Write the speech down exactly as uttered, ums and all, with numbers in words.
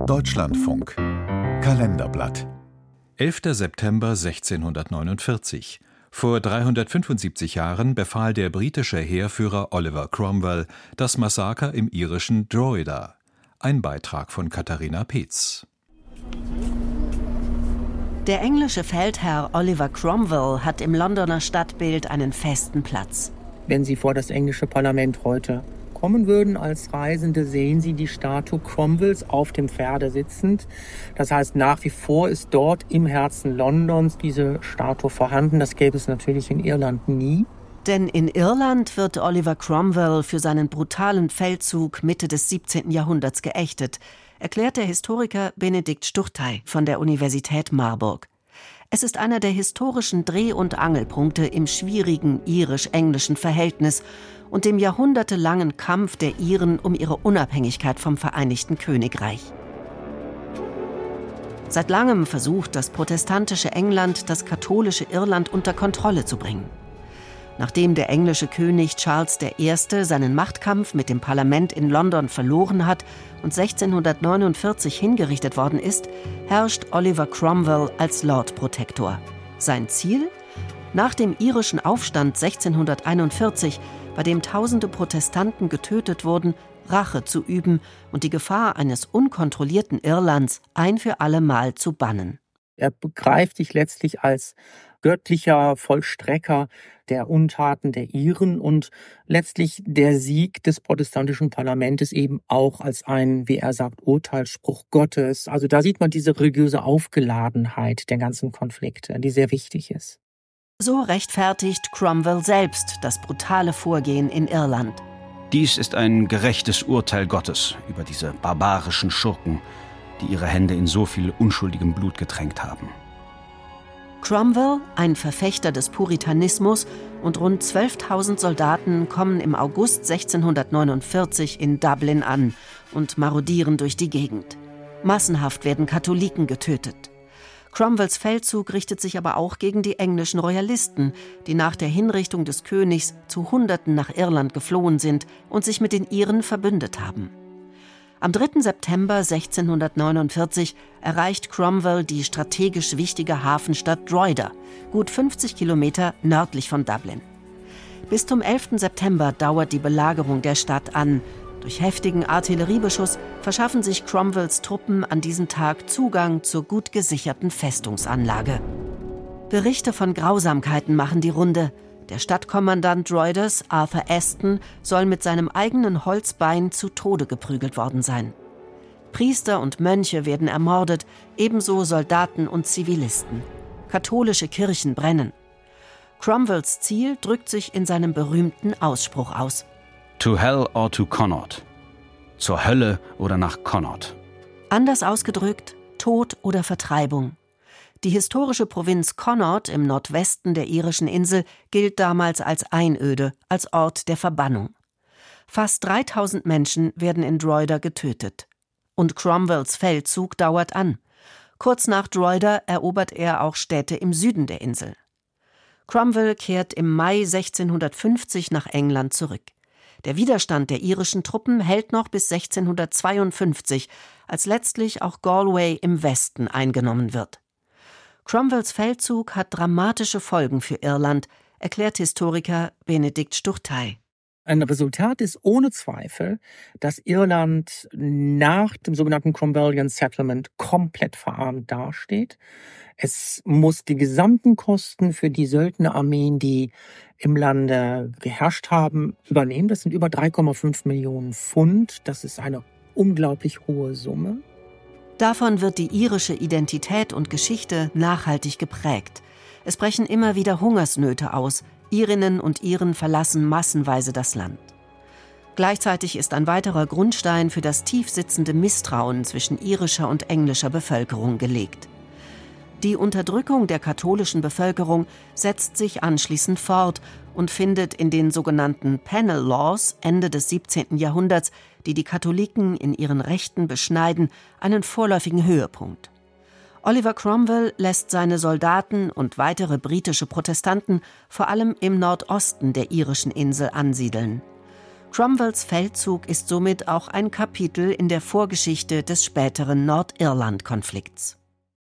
Deutschlandfunk Kalenderblatt. elfter September sechzehnhundertneunundvierzig. Vor dreihundertfünfundsiebzig Jahren befahl der britische Heerführer Oliver Cromwell das Massaker im irischen Drogheda. Ein Beitrag von Katharina Peetz. Der englische Feldherr Oliver Cromwell hat im Londoner Stadtbild einen festen Platz. Wenn Sie vor das englische Parlament heute kommen würden als Reisende, sehen Sie die Statue Cromwells auf dem Pferde sitzend. Das heißt, nach wie vor ist dort im Herzen Londons diese Statue vorhanden. Das gäbe es natürlich in Irland nie. Denn in Irland wird Oliver Cromwell für seinen brutalen Feldzug Mitte des siebzehnten Jahrhunderts geächtet, erklärt der Historiker Benedikt Sturtay von der Universität Marburg. Es ist einer der historischen Dreh- und Angelpunkte im schwierigen irisch-englischen Verhältnis und dem jahrhundertelangen Kampf der Iren um ihre Unabhängigkeit vom Vereinigten Königreich. Seit langem versucht das protestantische England, das katholische Irland unter Kontrolle zu bringen. Nachdem der englische König Charles der Erste seinen Machtkampf mit dem Parlament in London verloren hat und sechzehnhundertneunundvierzig hingerichtet worden ist, herrscht Oliver Cromwell als Lord Protector. Sein Ziel? Nach dem irischen Aufstand sechzehnhunderteinundvierzig, bei dem tausende Protestanten getötet wurden, Rache zu üben und die Gefahr eines unkontrollierten Irlands ein für alle Mal zu bannen. Er begreift sich letztlich als göttlicher Vollstrecker der Untaten der Iren und letztlich der Sieg des protestantischen Parlaments eben auch als ein, wie er sagt, Urteilsspruch Gottes. Also da sieht man diese religiöse Aufgeladenheit der ganzen Konflikte, die sehr wichtig ist. So rechtfertigt Cromwell selbst das brutale Vorgehen in Irland. Dies ist ein gerechtes Urteil Gottes über diese barbarischen Schurken, die ihre Hände in so viel unschuldigem Blut getränkt haben. Cromwell, ein Verfechter des Puritanismus, und rund zwölftausend Soldaten kommen im August sechzehnhundertneunundvierzig in Dublin an und marodieren durch die Gegend. Massenhaft werden Katholiken getötet. Cromwells Feldzug richtet sich aber auch gegen die englischen Royalisten, die nach der Hinrichtung des Königs zu Hunderten nach Irland geflohen sind und sich mit den Iren verbündet haben. Am dritten September sechzehnhundertneunundvierzig erreicht Cromwell die strategisch wichtige Hafenstadt Drogheda, gut fünfzig Kilometer nördlich von Dublin. Bis zum elften September dauert die Belagerung der Stadt an. Durch heftigen Artilleriebeschuss verschaffen sich Cromwells Truppen an diesem Tag Zugang zur gut gesicherten Festungsanlage. Berichte von Grausamkeiten machen die Runde. Der Stadtkommandant Drogheders, Arthur Aston, soll mit seinem eigenen Holzbein zu Tode geprügelt worden sein. Priester und Mönche werden ermordet, ebenso Soldaten und Zivilisten. Katholische Kirchen brennen. Cromwells Ziel drückt sich in seinem berühmten Ausspruch aus: To hell or to Connaught. Zur Hölle oder nach Connaught. Anders ausgedrückt, Tod oder Vertreibung. Die historische Provinz Connaught im Nordwesten der irischen Insel gilt damals als Einöde, als Ort der Verbannung. Fast dreitausend Menschen werden in Drogheda getötet. Und Cromwells Feldzug dauert an. Kurz nach Drogheda erobert er auch Städte im Süden der Insel. Cromwell kehrt im Mai sechzehnhundertfünfzig nach England zurück. Der Widerstand der irischen Truppen hält noch bis sechzehnhundertzweiundfünfzig, als letztlich auch Galway im Westen eingenommen wird. Cromwells Feldzug hat dramatische Folgen für Irland, erklärt Historiker Benedikt Sturtay. Ein Resultat ist ohne Zweifel, dass Irland nach dem sogenannten Cromwellian Settlement komplett verarmt dasteht. Es muss die gesamten Kosten für die Söldnerarmeen, die im Lande geherrscht haben, übernehmen. Das sind über drei Komma fünf Millionen Pfund. Das ist eine unglaublich hohe Summe. Davon wird die irische Identität und Geschichte nachhaltig geprägt. Es brechen immer wieder Hungersnöte aus. Irinnen und Iren verlassen massenweise das Land. Gleichzeitig ist ein weiterer Grundstein für das tiefsitzende Misstrauen zwischen irischer und englischer Bevölkerung gelegt. Die Unterdrückung der katholischen Bevölkerung setzt sich anschließend fort und findet in den sogenannten Penal Laws Ende des siebzehnten Jahrhunderts, die die Katholiken in ihren Rechten beschneiden, einen vorläufigen Höhepunkt. Oliver Cromwell lässt seine Soldaten und weitere britische Protestanten vor allem im Nordosten der irischen Insel ansiedeln. Cromwells Feldzug ist somit auch ein Kapitel in der Vorgeschichte des späteren Nordirland-Konflikts.